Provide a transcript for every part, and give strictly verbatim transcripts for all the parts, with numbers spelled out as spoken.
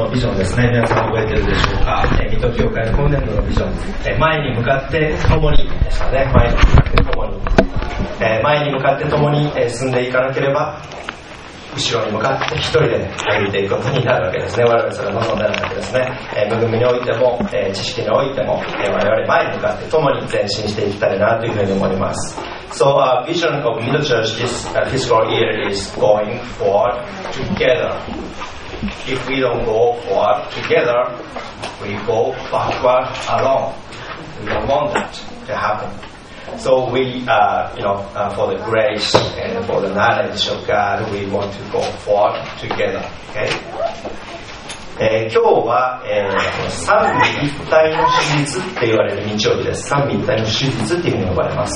のビジョンですね。皆さん覚えてるでしょうか。えー、水戸教会の今年度のビジョン、えー、前に向かって共にでしたね。前に向かって共に、えー、前に向かって共に、えー、進んでいかなければ後ろに向かって一人で歩いていくことになるわけですね。我々それを望んでいるわけですね。えー、恵みにおいても、えー、知識においても、えー、我々前に向かって共に前進していきたいなというふうに思います。So our vision of Middle Church this uh, fiscal year is going forward together. If we don't go forward together, we go backward alone. We don't want that to happen.So we, uh, you know, uh, for the grace and for the knowledge of God, we want to go forward together. Okay? えー、今日は、えー、三位一体の手術って言われる日曜日です。三位一体の手術っていうふうに呼ばれます。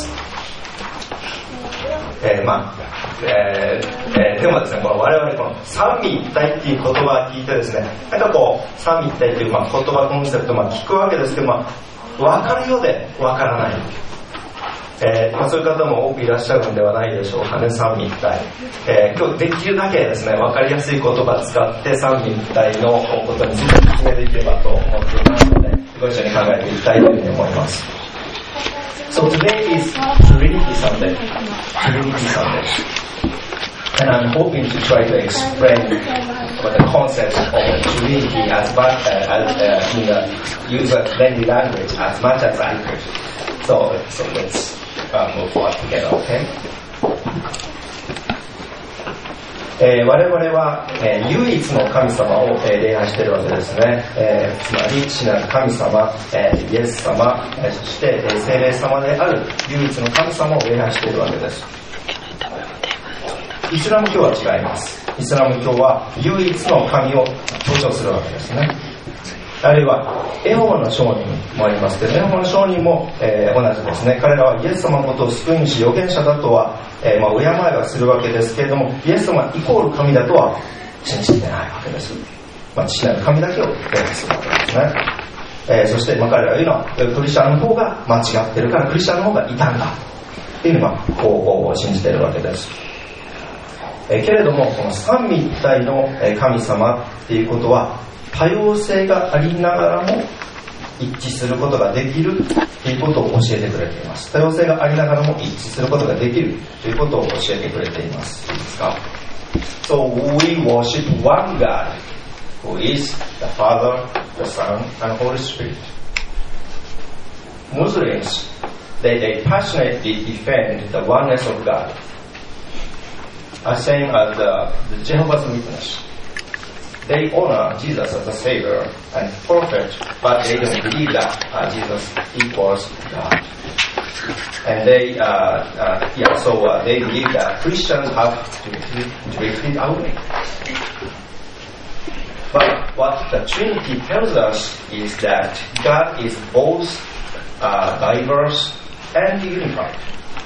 えー、まあ、えーえー、でもですね、この我々この三位一体っていう言葉を聞いてですね、なんかこう三位一体っていう、まあ、言葉コンセプトを、まあ、聞くわけですけど、まあ、分かるようで分からない。えーまあ、そういう方も多くいらっしゃるんではないでしょうかね。三位一体、えー、今日できるだけですね、分かりやすい言葉を使って三位一体のことについて説明できればと思っていますので、ご一緒に考えていきたいというふうに思います。So today is Trinity Sunday. Trinity Sunday. And I'm hoping to try to explain the concept of Trinity as much uh, as uh, in the user-friendly language as much as I could. So, so let's.Uh, move forward together, okay? えー、我々は、えー、唯一の神様を、えー、礼拝しているわけですね、えー、つまり父なる神様、えー、イエス様、えー、そして、えー、聖霊様である唯一の神様を礼拝しているわけです。イスラム教は違います。イスラム教は唯一の神を強調するわけですね。あるいはエホバの証人もありますけど、エホバの証人も、えー、同じですね。彼らはイエス様のことを救い主預言者だとは、えーまあ、敬いはするわけですけれども、イエス様イコール神だとは信じてないわけです。まあ、父なる神だけを礼拝するわけですね。えー、そして、まあ、彼らが言うのはクリスチャンの方が間違ってるからクリスチャンの方が異端だっていうのはこう信じているわけです。えー、けれどもこの三位一体の神様っていうことは多様性がありながらも一致することができるということを教えてくれています。多様性がありながらも一致することができるということを教えてくれています。いいですか？ So we worship one God who is the Father, the Son, and Holy Spirit. Muslims, they, they passionately defend the oneness of God, as same as the, the Jehovah's Witness.They honor Jesus as a Savior and Prophet, but they don't believe that uh, Jesus equals God. And they, uh, uh, yeah, so uh, they believe that Christians have to be drifted away. But what the Trinity tells us is that God is both uh, diverse and unified.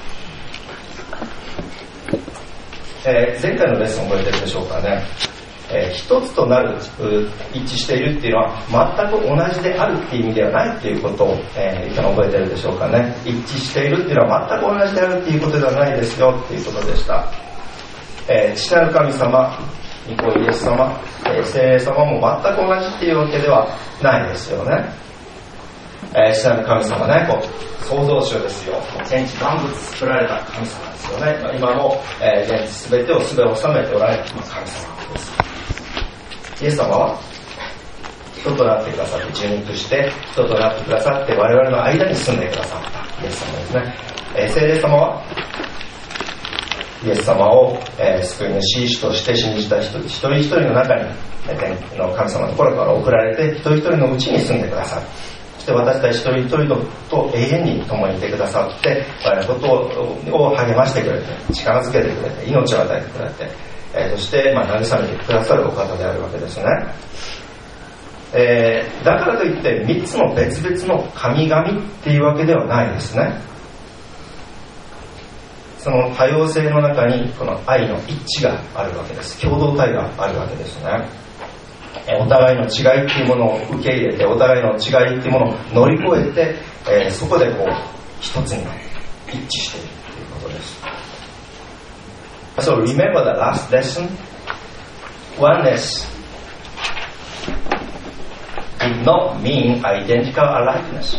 えー、前回のレッスン覚えてるでしょうかね。えー、一つとなる一致しているっていうのは全く同じであるっていう意味ではないっていうことを、えー、言ったの覚えてるでしょうかね。一致しているっていうのは全く同じであるっていうことではないですよっていうことでした。えー、父なる神様、御子イエス様、えー、聖霊様も全く同じっていうわけではないですよね。えー、父なる神様ね、こう創造主ですよ。天地万物作られた神様ですよね。今も、えー、現実すべてをすべて収めておられる神様です。イエス様は人となってくださって、受肉して人となってくださって我々の間に住んでくださったイエス様ですね。えー、聖霊様はイエス様を、えー、救い主主として信じた人一人一人の中に、えー、天の神様のところから送られて一人一人のうちに住んでくださる。そして私たち一人一人と永遠に共にいてくださって我々のことを励ましてくれて力づけてくれて命を与えてくれて、えー、そして、まあ、慰めてくださるお方であるわけですね。えー、だからといってみっつの別々の神々っていうわけではないですね。その多様性の中にこの愛の一致があるわけです。共同体があるわけですね。お互いの違いっていうものを受け入れてお互いの違いっていうものを乗り越えて、えー、そこでこう一つに一致しているということです。So remember the last lesson. Oneness did not mean identical aliveness.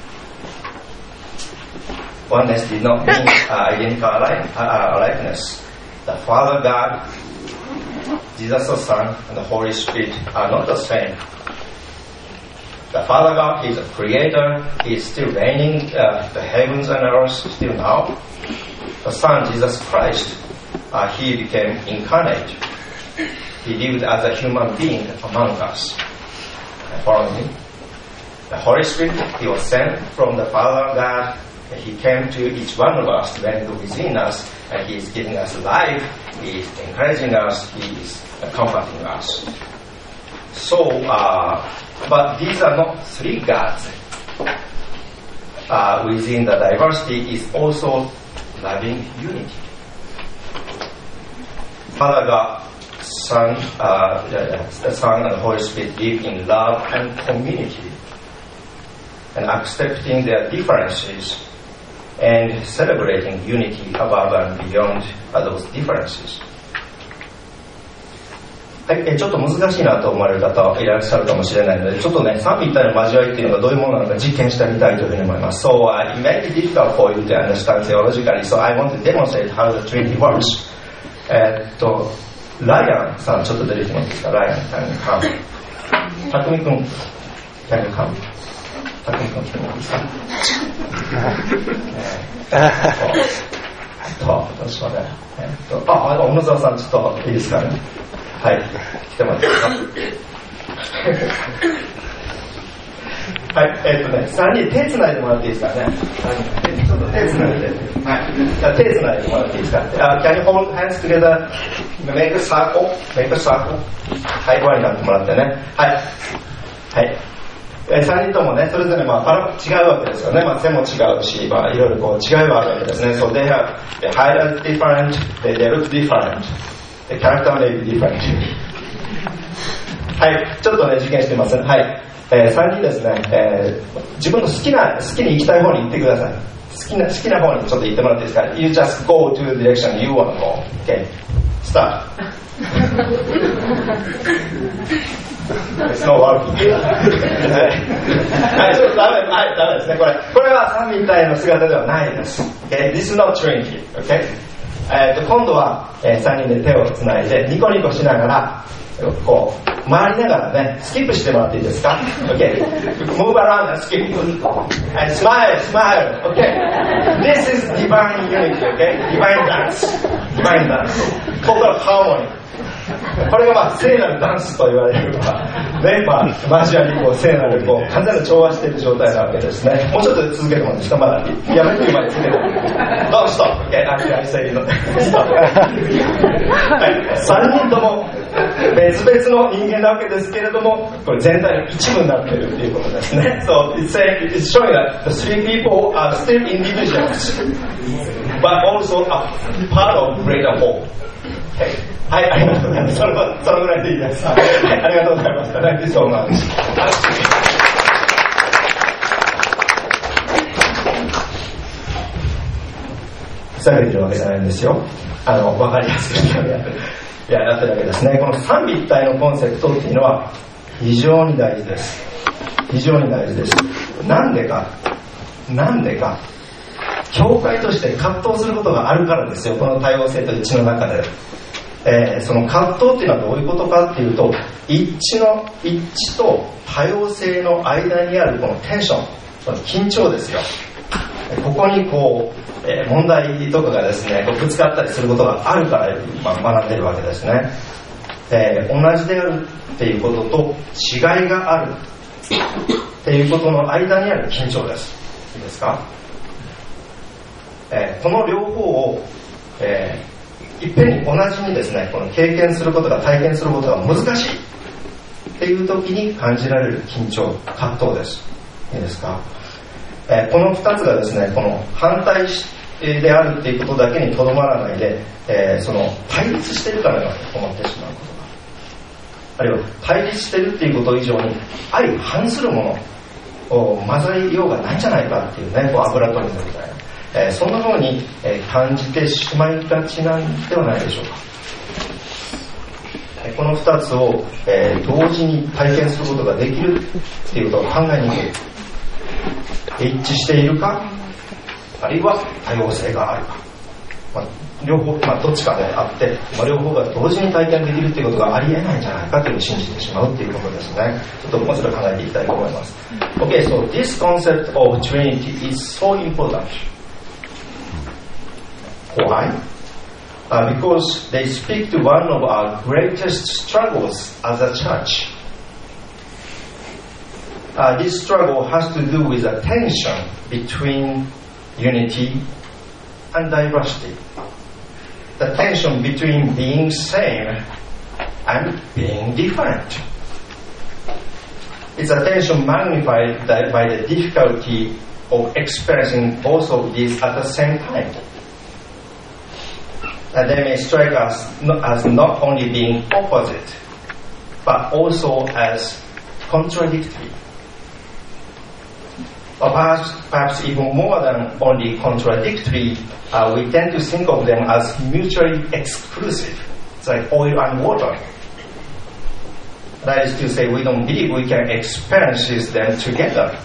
Oneness did not mean uh, identical alive, uh, aliveness. The Father God, Jesus the Son, and the Holy Spirit are not the same. The Father God is a creator. He is still reigning uh, the heavens and earth still now. The Son, Jesus Christ, uh, he became incarnate. He lived as a human being among us. Follow me. The Holy Spirit, he was sent from the Father God. He came to each one of us, dwelling within us, and he is giving us life. He is encouraging us. He is comforting us. So, uh, but these are not three gods. Uh, within the diversity is also loving unity. Father God, Son, uh, the Son and the Holy Spirit live in love and community, and accepting their differences and celebrating unity above and beyond those differences. はい、えちょっと難しいなと思われる方いらっしゃるかもしれないので、ちょっとね、三位一体の交わりっていうのがどういうものなのか実験してみたいというふうに思います。So、uh, it may be difficult for you to understand theologically, so I want to demonstrate how the Trinity works. えっと、ライアンさん、ちょっと出てきてもいいですか。ライアンさんにカム。たくみくん、キャンカム。たくみくん来てもいいですか。えっと、どうしようね。えっと、あ、小野沢さん、ちょっといいですかね。はい、来てもらっていいですか。はい、えっとね、さんにん手つないでもらっていいですかね。ちょっと手つないで。はい。じゃあ手つないでもらっていいですか。Uh, can you hold hands together? Make a circle. Make a circle. はい、輪になってもらってね。はい。はい。えー、さんにんともね、それぞれまあパラ違うわけですよね。まあ背も違うし、まあいろいろこう違いはあるわけですね。So they have the height is different, they, they look different.The character may be different. はい、ちょっとね、実験してみますね。はい、えー、さんにんですね、えー、自分の好きな、好きに行きたい方に行ってください。好きな、好きな方にちょっと行ってもらっていいですか。You just go to the direction you want to go. Okay, start. It's not working. はい、ちょっとダメ、はい、ダメですね。これ、これは三位一体の姿ではないです。Okay, this is not Trinity. Okay.えー、と今度は、えー、さんにんで手をつないでニコニコしながらこう回りながらねスキップしてもらっていいですか。 OK Move around and skip and smile smile OK This is divine unity OK Divine dance Divine dance Total harmony これがまあ聖なるダンスと言われるのはね、まあ交わりこう聖なるこう完全に調和している状態なわけですね。もうちょっと続けてもらっていいですか。まだやめてまで続けてもらっていいですか。Don't stop OK Actually I say no Stop はい、さんにんとも別々の人間なわけですけれどもこれ全体の一部になっているということですね。So it's, saying, it's showing that the three people are still individuals but also a part of greater whole Okayはい、ありがとうございます。その、そのぐらいでいいです。はい、ありがとうございました。Thank you so much. ふざけてるわけじゃないんですよ。あの、わかりやすくやってる。いや、やってるわけですね。この三位一体のコンセプトっていうのは非常に大事です。非常に大事です。なんでか、なんでか。教会として葛藤することがあるからですよ。この多様性と一致の中で。えー、その葛藤っていうのはどういうことかっていうと一致の一致と多様性の間にあるこのテンションその緊張ですよ。ここにこう、えー、問題とかがですねぶつかったりすることがあるから、まあ、学んでるわけですね。えー、同じであるっていうことと違いがあるっていうことの間にある緊張です。いいですか。えー、この両方を、えーいっぺんに同じにですねこの経験することが体験することが難しいっていう時に感じられる緊張葛藤です。いいですか。えー、このふたつがですねこの反対であるっていうことだけにとどまらないで、えー、その対立しているからだと思ってしまうことがあるいは対立しているっていうこと以上に相反するものを混ざりようがないんじゃないかっていうねこう油取りみたいなえー、そんな風に、えー、感じてしまいがちなんではないでしょうか。はい、 このふたつを、えー、同時に体験することができるっていうことを考えにくい。一致しているか、あるいは多様性があるか、まあ、両方、まあ、どっちかであって、まあ、両方が同時に体験できるっていうことがありえないんじゃないかというふうに信じてしまうっていうことですね。ちょっともう一度考えていきたいと思います。Okay, so this concept of Trinity is so important. Why? Uh, because they speak to one of our greatest struggles as a church. Uh, this struggle has to do with a tension between unity and diversity. The tension between being same and being different. It's a tension magnified by the difficulty of experiencing both of these at the same time. And they may strike us as not only being opposite, but also as contradictory. Or perhaps, perhaps even more than only contradictory, uh, we tend to think of them as mutually exclusive. It's like oil and water. That is to say, we don't believe we can experience them together.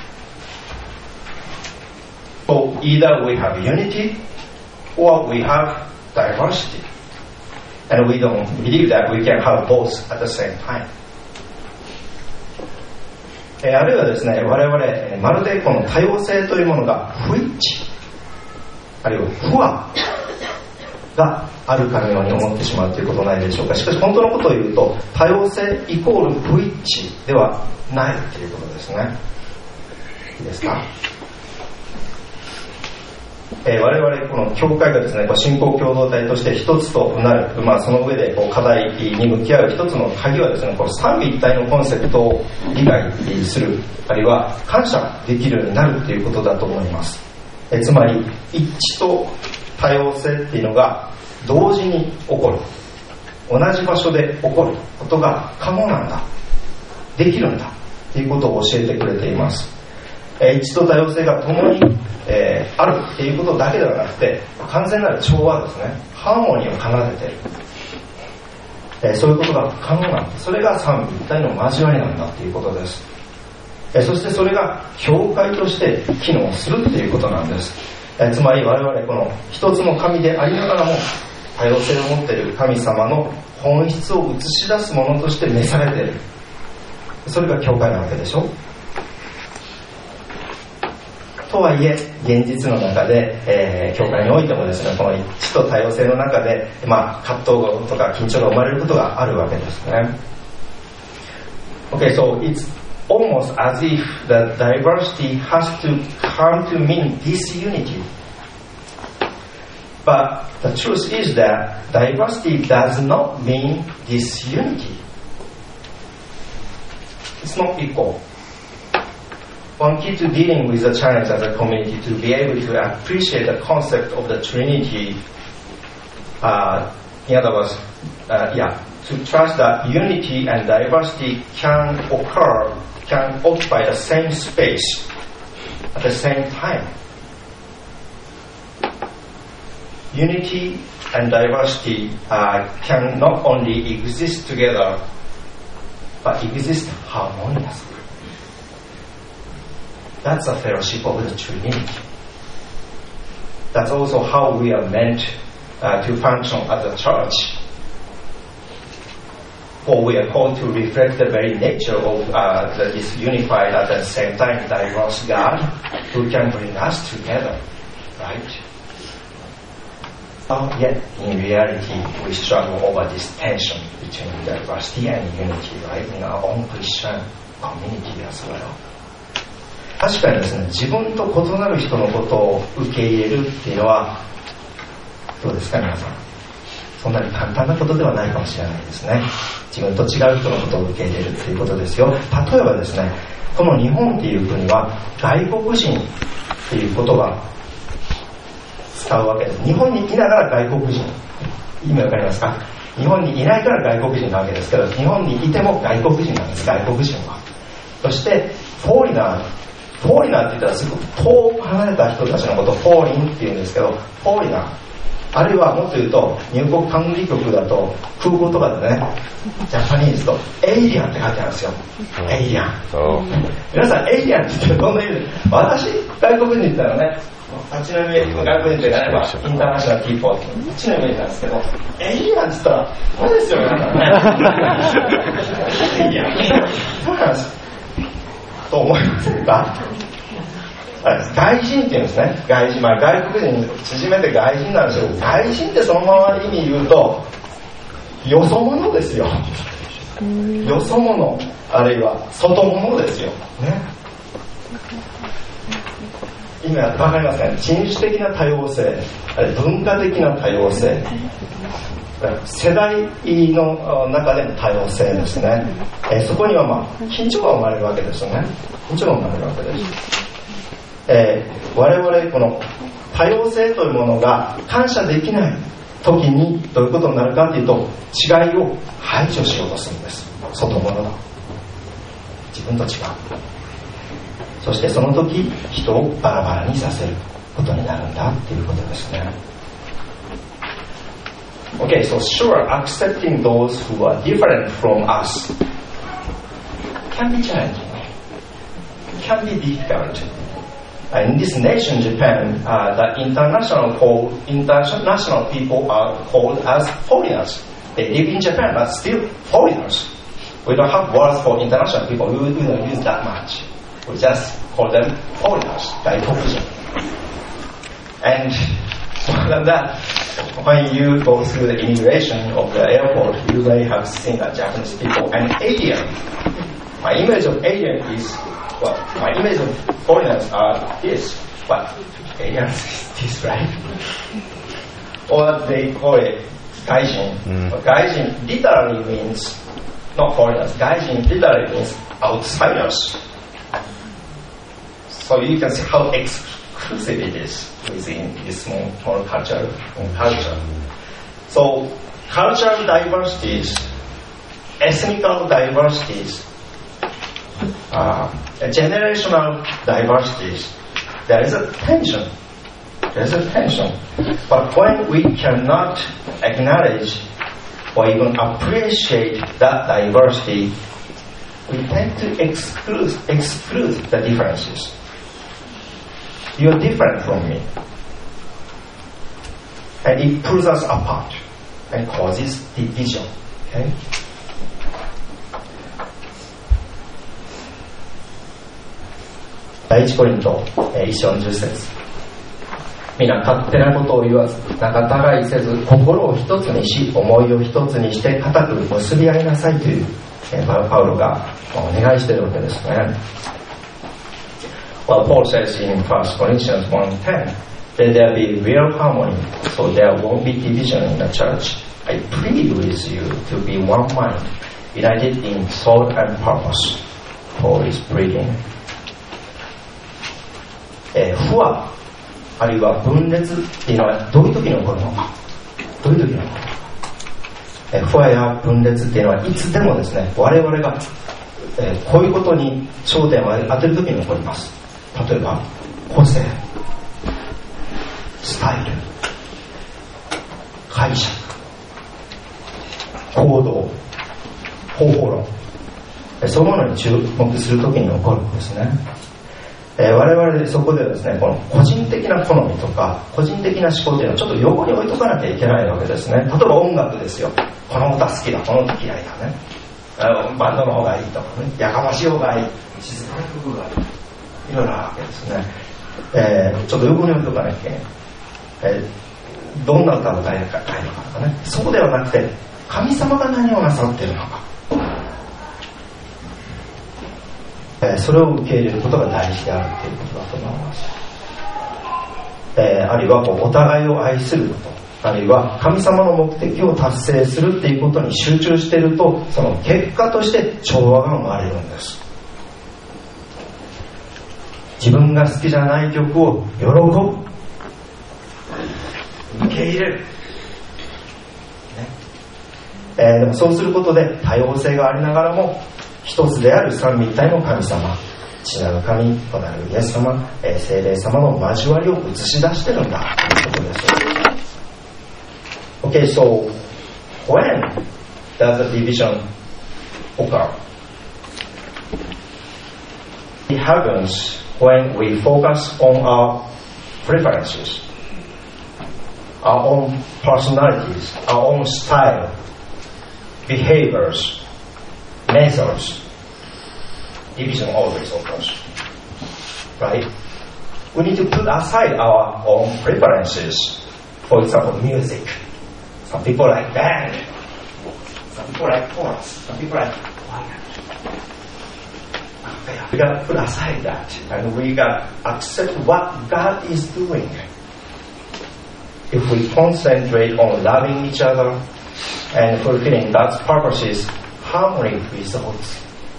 So either we have unity or we have diversity. And we don't believe that we can have both at the same time. えー、あるいはですね、我々まるでこの多様性というものが不一致、あるいは不和があるかのように思ってしまうということないでしょうか。しかし本当のことを言うと、多様性イコール不一致ではないということですね。いいですか。えー、我々この教会がですね、信仰共同体として一つとなる、まあ、その上でこう課題に向き合う一つの鍵はですね、この三位一体のコンセプトを理解する、あるいは感謝できるようになるということだと思います。えー、つまり一致と多様性っていうのが同時に起こる、同じ場所で起こることが可能なんだ、できるんだということを教えてくれています。一致と多様性が共に、えー、あるっていうことだけではなくて、完全なる調和ですね、ハーモニーを奏でている、えー、そういうことが可能なんだ。それが三位一体の交わりなんだっていうことです。えー、そしてそれが教会として機能するっていうことなんです。えー、つまり我々この一つの神でありながらも多様性を持っている神様の本質を映し出すものとして召されている、それが教会なわけでしょ。とはいえ現実の中で、えー、教会においてもですね、この一致と多様性の中で、まあ、葛藤とか緊張が生まれることがあるわけですね。 Okay, so it's almost as if the diversity has to come to mean disunity. But the truth is that diversity does not mean disunity. It's not equal.One key to dealing with the challenge as a community to be able to appreciate the concept of the Trinity, uh, in other words, uh, yeah, to trust that unity and diversity can occur, can occupy the same space at the same time. Unity and diversity uh, can not only exist together, but exist harmoniously.That's a fellowship of the Trinity. That's also how we are meant uh, to function as a church. For we are called to reflect the very nature of uh, this unified at the same time diverse God who can bring us together, right? But yet, in reality, we struggle over this tension between diversity and unity, right? In our own Christian community as well.確かにですね、自分と異なる人のことを受け入れるっていうのはどうですか皆さん。そんなに簡単なことではないかもしれないですね。自分と違う人のことを受け入れるっていうことですよ。例えばですね、この日本っていう国は外国人っていう言葉使うわけです。日本にいながら外国人、意味わかりますか。日本にいないから外国人なわけですけど、日本にいても外国人なんです、外国人は。そしてフォーリナーフォーリナーって言ったらすごく遠く離れた人たちのことをフォーリンって言うんですけど、フォーリナーあるいはもっと言うと入国管理局だと空港とかでね、ジャパニーズとエイリアンって書いてあるんですよ。エイリアン。皆さんエイリアンって言ってどんな意味で、私外国人って言ったらね、あっちのイメージ、外国人って言えばインターナショナルピーポーってあっちのイメージなんですけど、エイリアンって言ったらこれですよね。エイリアン。そうなんです。と思いませんか？外人っていうんですね。外人、まあ、外国人縮めて外人なんですけど、外人ってそのまま意味言うとよそ者ですよ。よそ者、あるいは外者ですよ、ね、意味は分かりません。人種的な多様性、文化的な多様性、世代の中での多様性ですね。えそこにはまあ緊張が生まれるわけですよね。緊張が生まれるわけです。えー、我々この多様性というものが感謝できない時にどういうことになるかというと、違いを排除しようとするんです。外物だ、自分と違う。そしてその時人をバラバラにさせることになるんだということですね。 Okay, so sure, accepting those who are different from us can be challenging, can be difficult.In this nation, Japan, uh, the international called, international people are called as foreigners. They live in Japan, but still foreigners. We don't have words for international people. We, we don't use that much. We just call them foreigners, 外国人. And more than that, when you go through the immigration of the airport, you may have seen that Japanese people an alien. My image of alien is.Well, my image of foreigners are this, but aliens is this, right? Or they call it gaijin. Mm. But gaijin literally means not foreigners. Gaijin literally means outsiders. So you can see how exclusive it is within this more culture. culture. So cultural diversities, ethnical diversities,Uh, generational diversities, there is a tension. There is a tension. But when we cannot acknowledge or even appreciate that diversity, we tend to exclude, exclude the differences. You're different from me. And it pulls us apart and causes division. Okay?第一コリント一章の十節、皆勝手なことを言わず仲違いせず心を一つにし思いを一つにして固く結び合いなさいというパウロがお願いしているわけですね。Well, Paul says in First Corinthians one ten that there be real harmony, so there won't be division in the church. I plead with you to be one mind, united in thought and purpose. Paul is pleading.えー、不和あるいは分裂っていうのはどういう時に起こるのか、どういう時に起こるのか、えー、不和や分裂っていうのはいつでもですね、我々が、えー、こういうことに焦点を当てる時に起こります。例えば個性、スタイル、解釈、行動、方法論、そういうものに注目する時に起こるんですね。えー、我々そこでですね、この個人的な好みとか個人的な思考というのはちょっと横に置いとかなきゃいけないわけですね。例えば音楽ですよ。この歌好きだ、この歌嫌いだね、バンドの方がいいとかね、やかましい方がいい、静かな曲がいい、いろいろあるわけですね。えー、ちょっと横に置いとかなきゃいけない。えー、どんな歌を歌いたいのかとかね、そうではなくて神様が何をなさっているのか、それを受け入れることが大事であるということだと思います。えー、あるいはこうお互いを愛すること、あるいは神様の目的を達成するっていうことに集中していると、その結果として調和が生まれるんです。自分が好きじゃない曲を喜ぶ、受け入れる、ねえー、でもそうすることで多様性がありながらも一つである三位一体の神様、父なる神となるイエス様、えー、聖霊様の交わりを映し出してるんだということです。 Okay, so when does the division occur? It happens when we focus on our preferences, our own personalities, our own style, behaviors, methods. Division always occurs, right? We need to put aside our own preferences. For example, music. Some people like band. Some people like chorus. Some people like choir. We gotta put aside that, and we gotta accept what God is doing. If we concentrate on loving each other and fulfilling God's purposes, harmony results.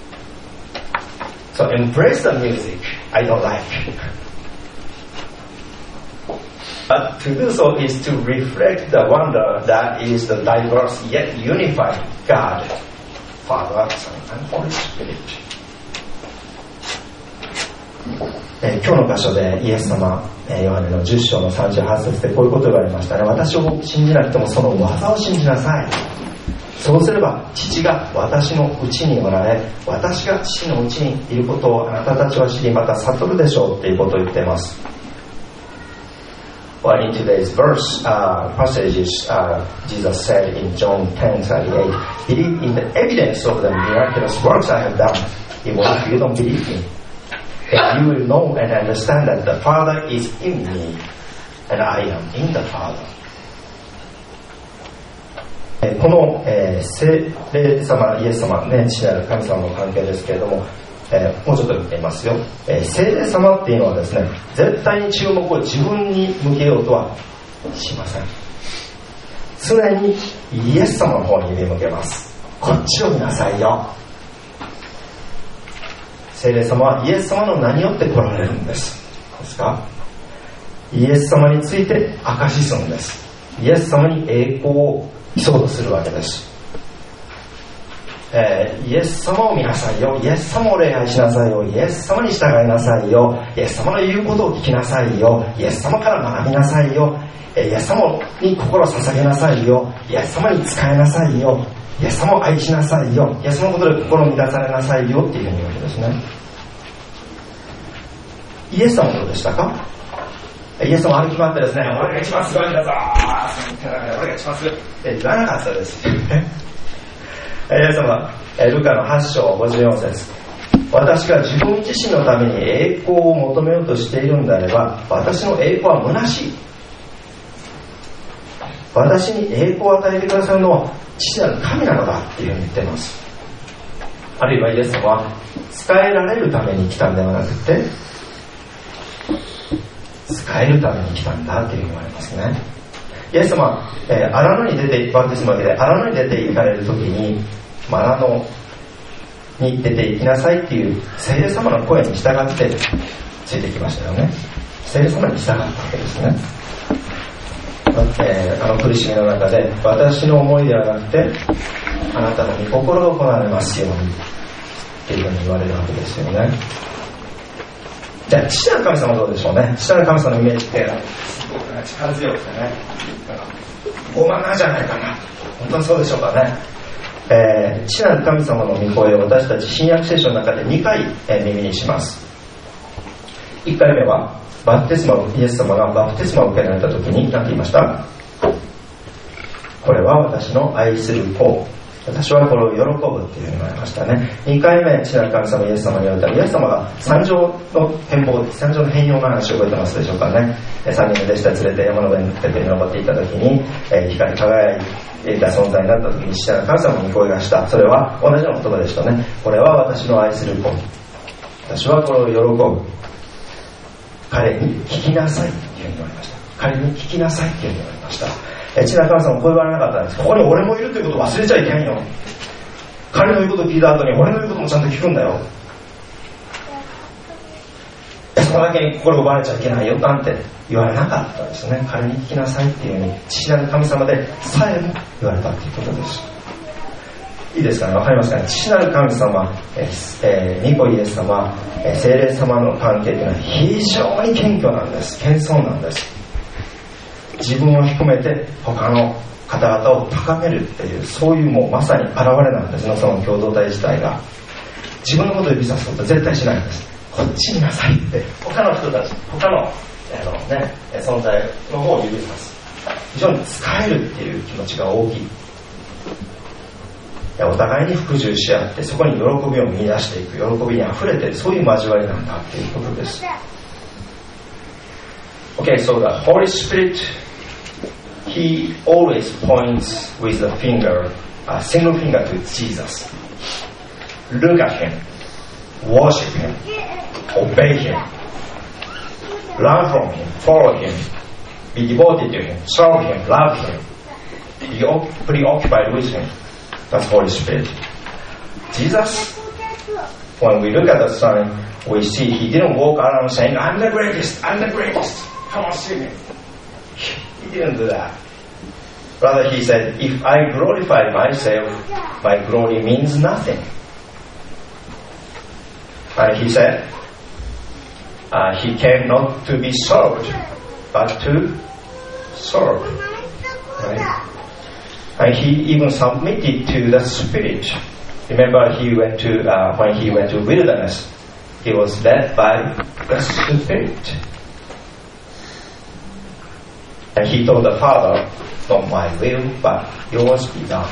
So embrace the music I don't like. But to do so is to reflect the wonder that is the diverse yet unified God, Father, Son, and Holy Spirit. えー、今日の箇所でイエス様、えー、ヨハネのじゅっ章のさんじゅうはち節でこういうことがありましたね。私を信じなくてもその技を信じなさい。そうすれば父が私のうちにおられ、私が父のうちにいることをあなたたちは知り、また悟るでしょうっていうことを言っています。Well, in today's verse, uh, passages, uh, Jesus said in John ten thirty-eight, believe in the evidence of the miraculous works I have done, even if you don't believe me. And you will know and understand that the Father is in me, and I am in the Father. この、えー、聖霊様、イエス様、ね、父なる神様の関係ですけれども、えー、もうちょっと見てみますよ、えー、聖霊様っていうのはですね、絶対に注目を自分に向けようとはしません。常にイエス様の方に目向けます。こっちを見なさいよ。聖霊様はイエス様の名によって来られるんです。ですか？イエス様について証しするんです。イエス様に栄光を基礎とするわけです、えー、イエス様を見なさいよ、イエス様を礼拝しなさいよ、イエス様に従いなさいよ、イエス様の言うことを聞きなさいよ、イエス様から学びなさいよ、イエス様に心を捧げなさいよ、イエス様に仕えなさいよ、イエス様を愛しなさいよ、イエス様のことで心を満たされなさいよっていうふうに言うわけですね。イエス様はどうでしたか？イエス様歩き回ってですね、俺が一番すごいんだぞ、俺が一番すごいって言わなかったですイエス様はルカのはち章ごじゅうよん節、私が自分自身のために栄光を求めようとしているんであれば、私の栄光は虚しい。私に栄光を与えてくださるのは父なる神なのだっていうふうに言っています。あるいはイエス様は使えられるために来たんではなくて、使えるために来たんだというふうに言われますね。イエス様は、えー、荒野に出てバプテスマで荒野に出て行かれるときに、荒野に出て行きなさいっていう聖霊様の声に従ってついてきましたよね。聖霊様に従ったわけですね。えー、あの苦しみの中で、私の思いではなくてあなたの御心が行われますようにっていうふうに言われるわけですよね。じゃあ父なる神様はどうでしょうね。父なる神様のイメージってすごく、ね、力強くてね、傲慢なんじゃないかな。本当にそうでしょうかね。えー、父なる神様の御声を私たち新約聖書の中でにかい、えー、耳にします。いっかいめはバプテスマをイエス様がバプテスマを受けられた時に何て言いました？これは私の愛する子、私はこれを喜ぶっていうふうに言われましたね。にかいめ、父なる神様イエス様に言われたら、イエス様が三条の変貌、三条の変容の話を覚えてますでしょうかね。三人の弟子たち連れて山の上にてに登っていった時に、えー、光り輝いた存在になった時に父なる神様に声がした。それは同じような言葉でしたね。これは私の愛する子、私はこれを喜ぶ、彼に聞きなさいっていうふうに言われました。彼に聞きなさいっていうふうに言われました。父なる神様もこう言われなかったんです。ここに俺もいるということを忘れちゃいけんよ。彼の言うことを聞いた後に俺の言うこともちゃんと聞くんだよ。そこだけに心を奪われちゃいけないよなんて言われなかったですね。彼に聞きなさいっていうふうに父なる神様でさえも言われたということです。いいですかね、わかりますかね。父なる神様、えー、御子イエス様、えー、聖霊様の関係というのは非常に謙虚なんです。謙遜なんです。自分を含めて他の方々を高めるっていう、そういうもうまさに現れなんですね。その共同体自体が自分のことを指さすことは絶対しないんです。こっち見なさいって、他の人たち、他の、あの、ね、存在の方を指さす。非常に使えるっていう気持ちが大きい。お互いに服従し合って、そこに喜びを見出していく、喜びにあふれている、そういう交わりなんだっていうことです。Okay, so the Holy Spirit, He always points with the finger, a single finger to Jesus. Look at Him, worship Him, obey Him, learn from Him, follow Him, be devoted to Him, serve Him, love Him, be preoccupied with Him. That's Holy Spirit. Jesus, when we look at the Son, we see He didn't walk around saying, I'm the greatest, I'm the greatest, come on, see me. He didn't do that. Rather, He said, if I glorify myself, my glory means nothing. And He said, uh, He came not to be served, but to serve. Right? And He even submitted to the Spirit. Remember, He went to uh, when He went to wilderness, He was led by the Spirit. And He told the Father, not my will, but yours be done.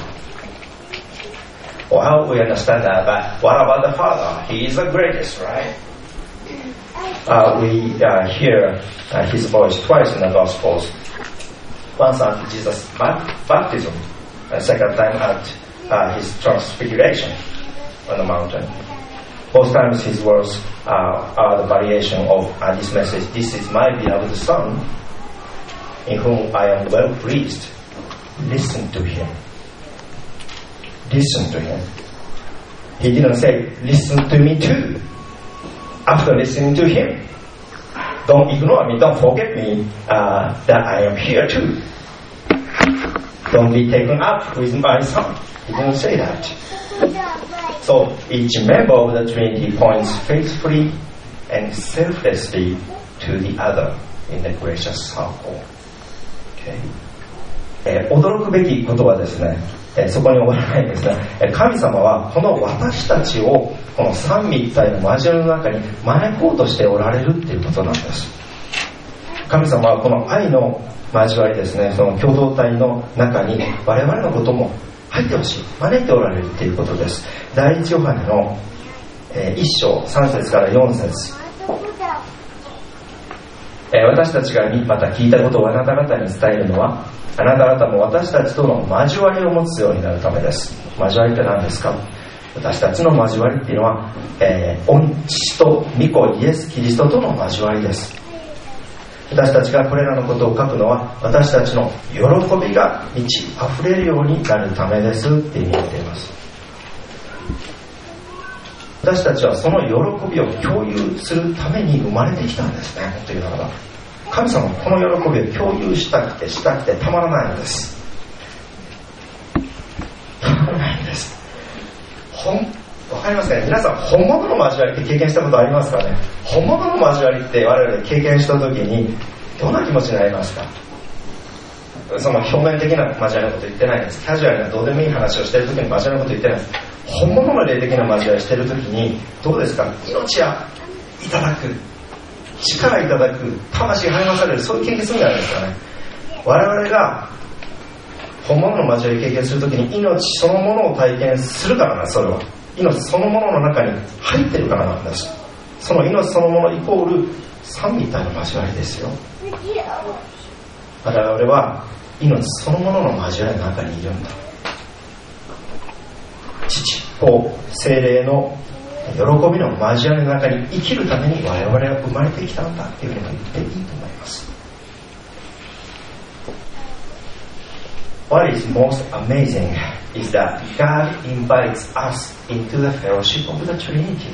Well, we understand that, but what about the Father? He is the greatest, right? Uh, we uh, hear uh, His voice twice in the Gospels. Once at Jesus' baptism, and second time at uh, His transfiguration on the mountain. Both times His words uh, are the variation of uh, this message. This is my beloved Son, in whom I am well pleased. Listen to Him. Listen to Him. He didn't say, listen to me too. After listening to Him, don't ignore me, don't forget me, uh, that I am here too. Don't be taken up with my Son. He didn't say that. So each member of the Trinity points faithfully and selflessly to the other in the gracious circle. Okay. えー、驚くべきことはですね、えー、そこに終わらないんですね。えー、神様はこの私たちをこの三位一体の交わりの中に招こうとしておられるっていうことなんです。神様はこの愛の交わりですね、その共同体の中に我々のことも入ってほしい、招いておられるっていうことです。第一ヨハネの、えー、一章三節から四節、えー、私たちがまた聞いたことをあなた方に伝えるのは、あなた方も私たちとの交わりを持つようになるためです。交わりって何ですか？私たちの交わりっていうのは、えー、御父と御子イエス・キリストとの交わりです。私たちがこれらのことを書くのは、私たちの喜びが満ち溢れるようになるためですって意味を言っています。私たちはその喜びを共有するために生まれてきたんですね。というならば、神様はこの喜びを共有したくてしたくてたまらないんです。たまらないんです。ほんわかりますかね。皆さん本物の交わりって経験したことありますかね。本物の交わりって我々経験した時にどんな気持ちになりますか。その表面的な交わりのこと言ってないんです。キャジュアルなどうでもいい話をしている時に交わりのこと言ってないんです。本物の霊的な交わりをしている時にどうですか。命やいただく、力いただく、魂が励まされる、そういう経験するんじゃないですかね。我々が本物の交わりを経験するときに命そのものを体験するからなんです。それは命そのものの中に入ってるからなんです。その命そのものイコール三位一体の交わりですよ。我々は命そのものの交わりの中にいるんだ。父、子、聖霊の喜びの交わりの中に生きるために我々は生まれてきたんだっていうふうに言っていいと思います。What is most amazing is that God invites us into the fellowship of the Trinity.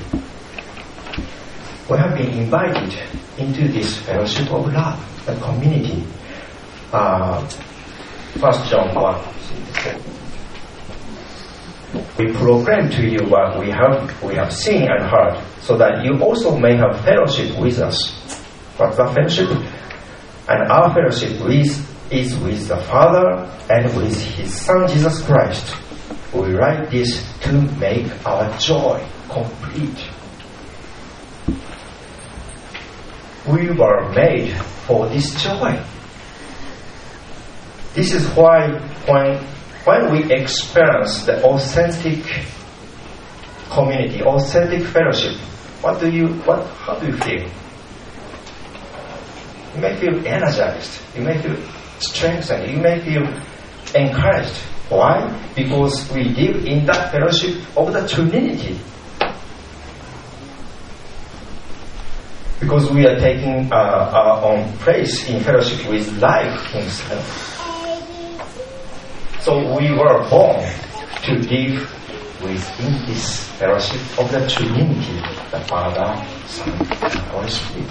We have been invited into this fellowship of love, the community. Uh, First John one. We proclaim to you what we have we have seen and heard, so that you also may have fellowship with us. What's that fellowship? And our fellowship is is with the Father and with His Son Jesus Christ. We write this to make our joy complete. We were made for this joy. This is why when, when we experience the authentic community, authentic fellowship, what do you, what, how do you feel? You may feel energized. You may feel strengthened. You may feel encouraged. Why? Because we live in that fellowship of the Trinity. Because we are taking uh, our own place in fellowship with life Himself. So we were born to live within this fellowship of the Trinity, the Father, Son, and Holy Spirit.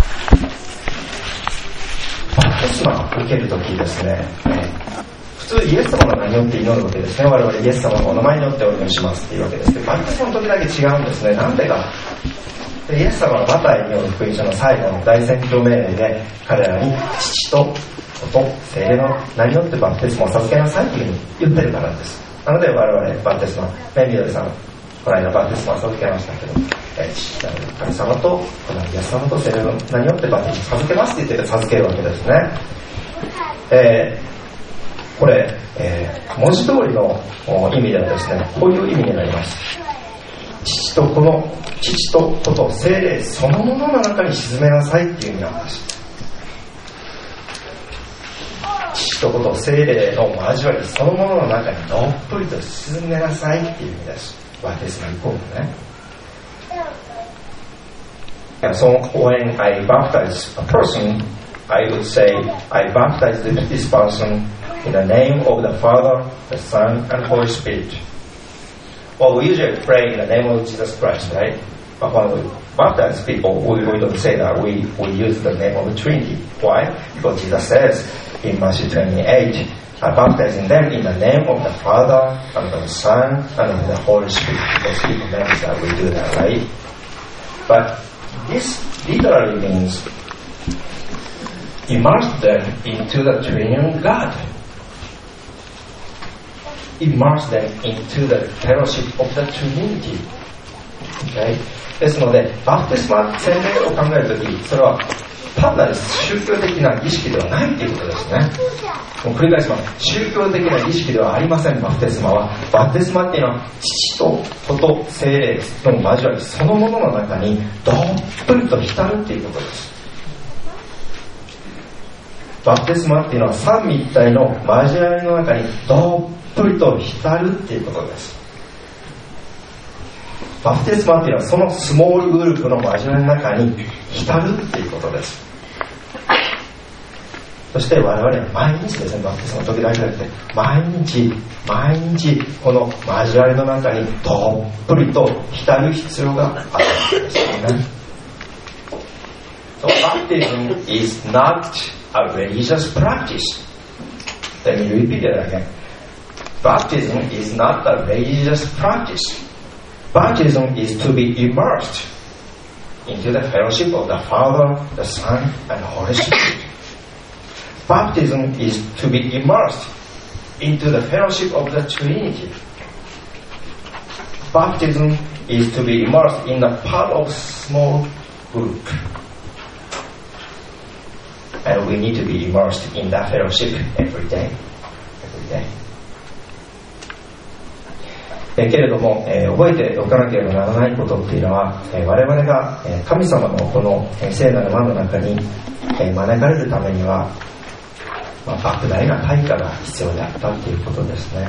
バプテスマを受けるときですね、普通イエス様の名によって祈るわけですね。我々イエス様のお名前によってお祈りしますっていうわけですけど、バプテスマの時だけ違うんですね。なんでか。イエス様のマタイによる福音書の最後の大宣教命令で彼らに父と子と聖霊の名によってバプテスマを授けなさいというふうに言ってるからです。なので我々バプテスマ、ね、みどりさんこの間バプテスマを授けましたけど、えー、父なる神様とこのイエス様と聖霊の名によってバプテスマを授けますって言って授けるわけですね。えー、これ、えー、文字通りの意味ではですね、こういう意味になります。父と子の父と子と聖霊そのものの中に沈めなさいっていう意味なんです。父と子と聖霊の交わりそのものの中にどっぷりと沈めなさいっていう意味です。バプテスマイコールね。So when I baptize a person, I would say I baptize this person in the name of the Father, the Son, and Holy Spirit. Well, we usually pray in the name of Jesus Christ, right? But when we baptize people, we, we don't say that. We, we use the name of the Trinity. Why? Because Jesus says in Matthew twenty-eight, I'm baptizing them in the name of the Father, and of the Son, and of the Holy Spirit. Because He commands that we do that, right? But this literally means immerse them into the Triune God. Immerse them into the fellowship of the Trinity. Okay? ですので、バプテスマ洗礼を考えるとき、それは単なる宗教的な儀式ではないということですね。もう繰り返します。宗教的な儀式ではありません、バプテスマは。バプテスマっていうのは、父と子と聖霊の交わりそのものの中にどっぷりと浸るっていうことです。バプテスマっていうのは三位一体の交わりの中にどっぷりと浸るっていうことです。バプテスマっていうのはそのスモールグループの交わりの中に浸るっていうことです。そして我々は毎日ですね、バプテスマの時だけじゃなくて毎日毎日この交わりの中にどっぷりと浸る必要があるわけですよね。So baptism is not a religious practice. Let me repeat it again. Baptism is not a religious practice. Baptism is to be immersed into the fellowship of the Father, the Son, and the Holy Spirit. Baptism is to be immersed into the fellowship of the Trinity. Baptism is to be immersed in a part of small group. And we need to be immersed in that fellowship every day. Every day. えけれども、えー、覚えておかなければならないことっていうのは、えー、我々が、えー、神様のこの、えー、聖なる輪の中に、えー、招かれるためには、まあ、莫大な対価が必要であったということですね。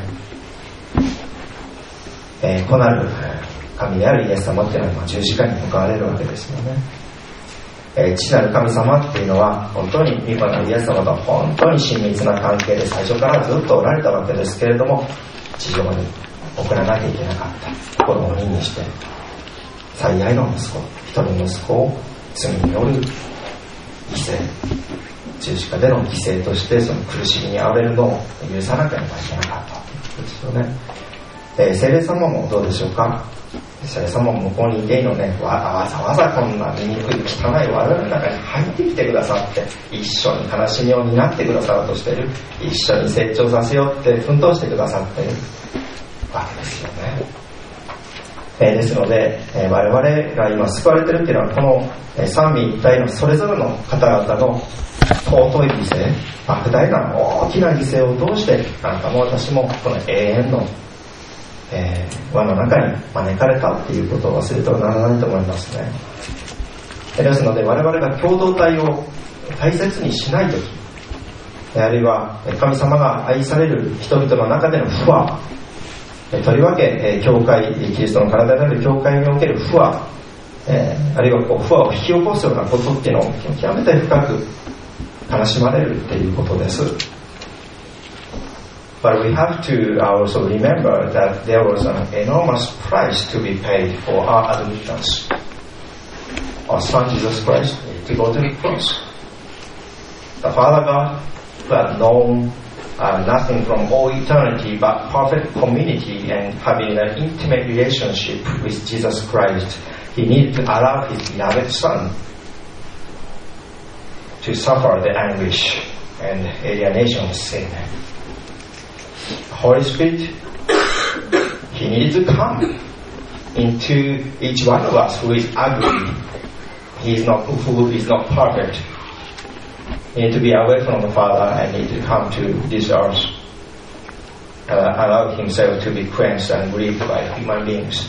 えー、子なる神であるイエス様っていうのは、まあ、十字架に向かわれるわけですよね。えー、父なる神様っていうのは本当に御子なるイエス様と本当に親密な関係で最初からずっとおられたわけですけれども、地上に送らなきゃいけなかった子供を任にして最愛の息子一人の息子を罪による犠牲十字架での犠牲としてその苦しみに遭われるのを許さなければいけなかったということですよね。えー、聖霊様もどうでしょうか。 それ様も向こうにいていいのね、わざわざこんな醜い汚い我々の中に入ってきてくださって、一緒に悲しみを担ってくださろうとしている、一緒に成長させようって奮闘してくださっているわけですよね。えー、ですので、えー、我々が今救われているっていうのは、この、えー、三位一体のそれぞれの方々の尊い犠牲、莫大な大きな犠牲を通して、あなたも私もこの永遠のえー、輪の中に招かれたっていうことを忘れてはならないと思いますね。ですので我々が共同体を大切にしないとき、あるいは神様が愛される人々の中での不和、とりわけ教会、キリストの体である教会における不和、えー、あるいはこう不和を引き起こすようなことっていうのを極めて深く悲しまれるっていうことです。But we have to also remember that there was an enormous price to be paid for our admittance. Our Son Jesus Christ to go to the cross. The Father God, who had known uh, nothing from all eternity but perfect community and having an intimate relationship with Jesus Christ, He needed to allow His beloved Son to suffer the anguish and alienation of sin. Holy Spirit, He needed to come into each one of us who is ugly. He is not, who is not perfect. He needs to be away from the Father and need to come to this earth, uh, allow Himself to be quenched and grieved by human beings.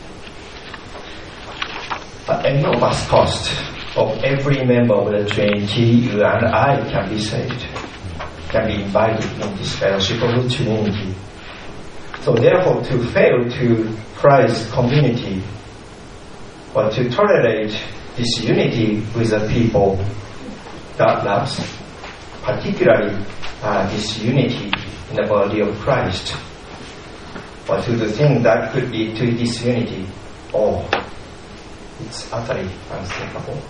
At enormous cost of every member of the Trinity, you and I can be saved, can be invited in this fellowship of the Trinity. So therefore, to fail to prize community or to tolerate disunity with the people God loves, particularly uh, disunity in the body of Christ, or to the thing that could lead to disunity, oh, it's utterly unthinkable.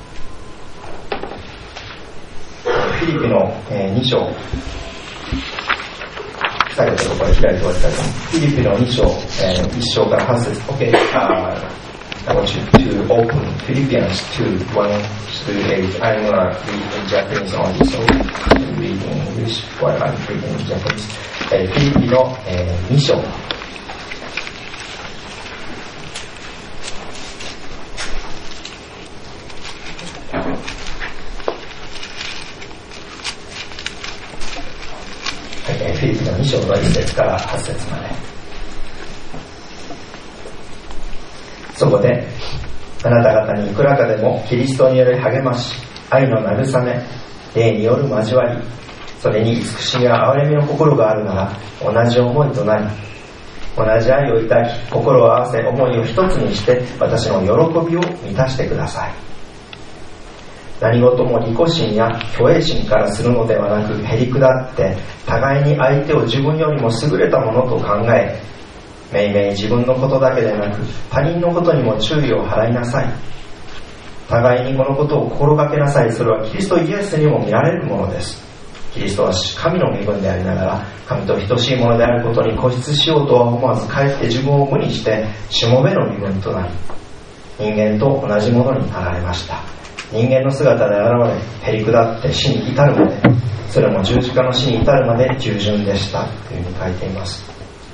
フィリピの、えー、に章、最後のところで開いて終わりたいと思います。フィリピのに章、えー、いち章からはち節。OK、uh, I want you to open Philippians two, one through eight. I'm going to read in Japanese only, so you read in English while I'm reading in Japanese. えー、フィリピの、えー、に章。フィリピのに章のいち節からはち節まで。そこであなた方にいくらかでもキリストによる励まし、愛の慰め、霊による交わり、それに慈しみや憐れみの心があるなら同じ思いとなり、同じ愛を抱き、心を合わせ思いを一つにして私の喜びを満たしてください。何事も利己心や虚栄心からするのではなく、へり下って互いに相手を自分よりも優れたものと考え、めいめい自分のことだけでなく他人のことにも注意を払いなさい。互いにこのことを心がけなさい。それはキリストイエスにも見られるものです。キリストは神の身分でありながら神と等しいものであることに固執しようとは思わず、かえって自分を無にしてしもべの身分となり、人間と同じものになられました。人間の姿で現れ、へり下って死に至るまで、それも十字架の死に至るまで従順でしたというふうに書いています。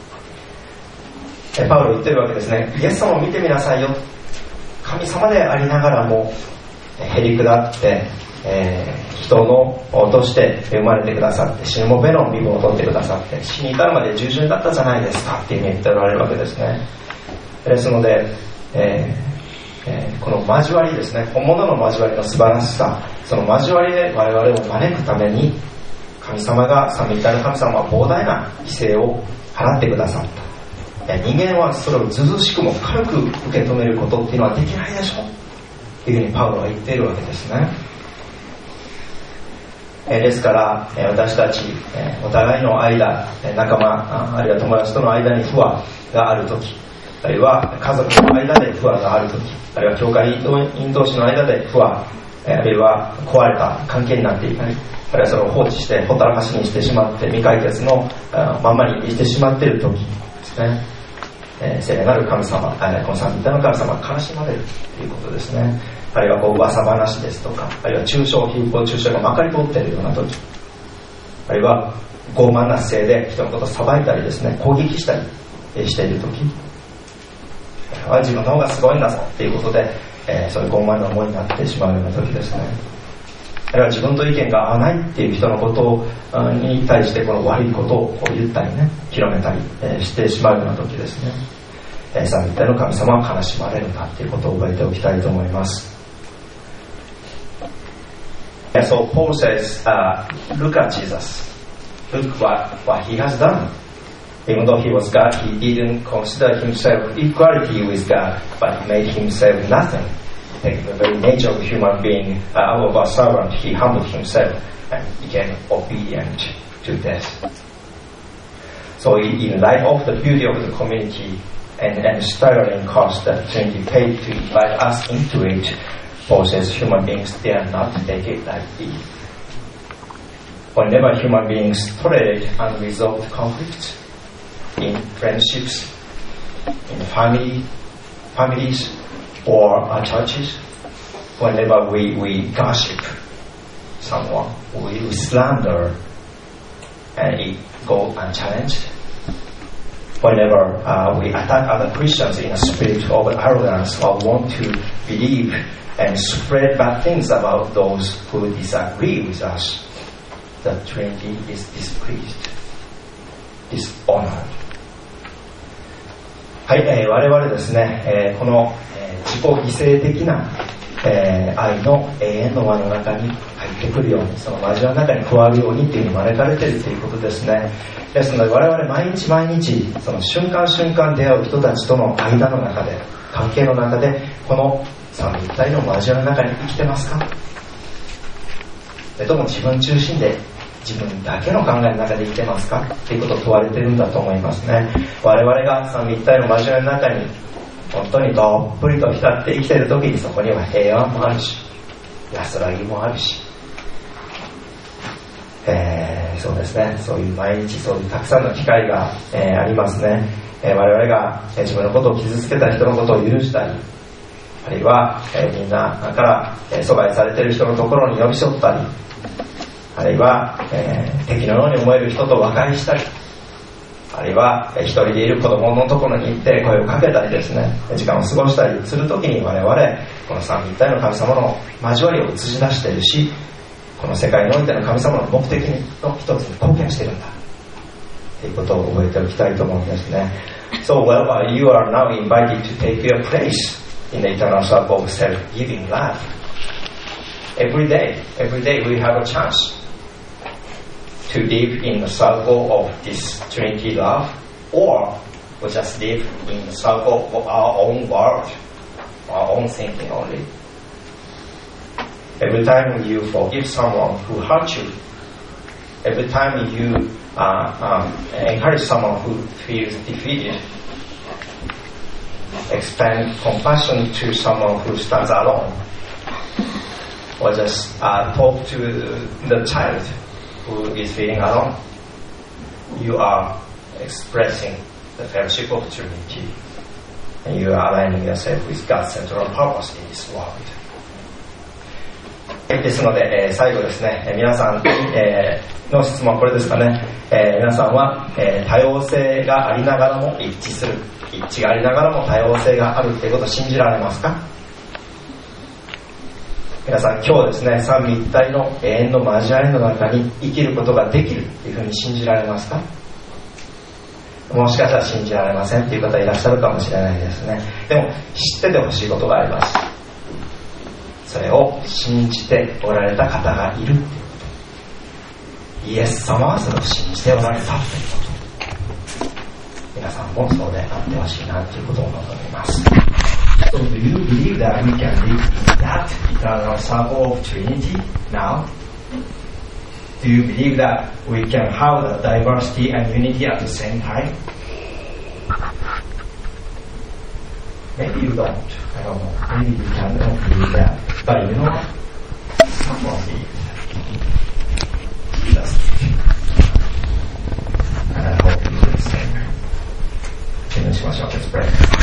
パウロ言ってるわけですね。イエス様を見てみなさいよ。神様でありながらもへり下って、えー、人のとして生まれてくださって、しもべの身分を取ってくださって、死に至るまで従順だったじゃないですかっていうふうに言っておられるわけですね。ですので、えーえー、この交わりですね、本物の交わりの素晴らしさ、その交わりで我々を招くために神様が、三位一体の神様は膨大な犠牲を払ってくださった。人間はそれをずうずうしくも軽く受け止めることっていうのはできないでしょというふうにパウロは言っているわけですね。えですから私たちお互いの間、仲間あるいは友達との間に不和があるとき、あるいは家族の間で不和があるとき、あるいは教会員同士の間で不和、あるいは壊れた関係になっていたり、あるいはそれを放置してほったらかしにしてしまって未解決のままにしてしまっているときですね。 えー、聖なる神様、えー、この三位一体の神様が悲しまれるということですね。あるいはこう噂話ですとか、あるいは中傷、誹謗中傷がまかり通っているような時、あるいは傲慢な姿勢で人のことを裁いたりですね、攻撃したりしている時、自分の方がすごいんだぞっていうことで、えー、そういう傲慢な思いになってしまうような時ですね。あるいは自分と意見が合わないっていう人のことに対してこの悪いことをこう言ったりね、広めたり、えー、してしまうような時ですね。えー、三位一体の神様は悲しまれるんだっていうことを覚えておきたいと思います。And so Paul says, uh, look at Jesus. Look what, what he has done. Even though he was God, he didn't consider himself equality with God, but he made himself nothing. Taking the very nature of a human being, uh, of a servant, he humbled himself and became obedient to death. So in light of the beauty of the community and, and staggering cost that Trinity paid to invite us into it, Paul says human beings dare not take it lightly. Whenever human beings tolerate unresolved conflicts in friendships, in family, families, or our churches, whenever we, we gossip someone, we, we slander, and it goes unchallenged. Whenever uh, we attack other Christians in a spirit of arrogance or want to believe and spread bad things about those who disagree with us, the Trinity is displeased, dishonored. はい、えー、我々ですね、えー、この、えー、自己犠牲的な、えー、愛の永遠の輪の中に入ってくるように、その交わりの中に加わるようにっていうふうに招かれているということですね。ですので我々毎日毎日その瞬間瞬間出会う人たちとの間の中で、関係の中でこの三位一体の交わりの中に生きてますか？それとも自分中心で自分だけの考えの中で生きてますかっていうことを問われているんだと思いますね。我々が三位一体の交わりの中に本当にどっぷりと浸って生きている時に、そこには平安もあるし、安らぎもあるし、えー、そうですね、そういう毎日そういうたくさんの機会が、えー、ありますね。えー、我々が、えー、自分のことを傷つけた人のことを許したり、あるいは、えー、みんなから、えー、阻害されている人のところに寄り添ったり、あるいは、えー、敵のように思える人と和解したり、あるいは、えー、一人でいる子供のところに行って声をかけたりですね、時間を過ごしたりするときに、我々この三位一体の神様の交わりを映し出しているし、この世界においての神様の目的の一つに貢献しているんだということを覚えておきたいと思うんですね。So, well, uh, you are now invited to take your place in the eternal circle of self-giving love. Every day, every day we have a chance to live in the circle of this Trinity love, or we just live in the circle of our own world, our own thinking only. Every time you forgive someone who hurt you, every time you uh, um, encourage someone who feels defeated, extend compassion to someone who stands alone, or just uh, talk to the child who is feeling alone, you are expressing the fellowship of Trinity, and you are aligning yourself with God's central purpose in this world. ですので、えー、最後ですね、えー、皆さん、えー、の質問はこれですかね。えー、皆さんは、えー、多様性がありながらも一致する、一致がありながらも多様性があるということを信じられますか？皆さん、今日ですね、三位一体の永遠の交わりの中に生きることができるというふうに信じられますか？もしかしたら信じられませんという方いらっしゃるかもしれないですね。でも知っててほしいことがあります。それを信じておられた方がいるということ、イエス様はそれを信じておられたということ、皆さんもそうであってほしいなということを望みます。So do you believe that we can live in that eternal circle of Trinity now? Do you believe that we can have the diversity and unity at the same time? Maybe you don't. I don't know. Maybe you cannot believe that. But you know what? Someone believes that.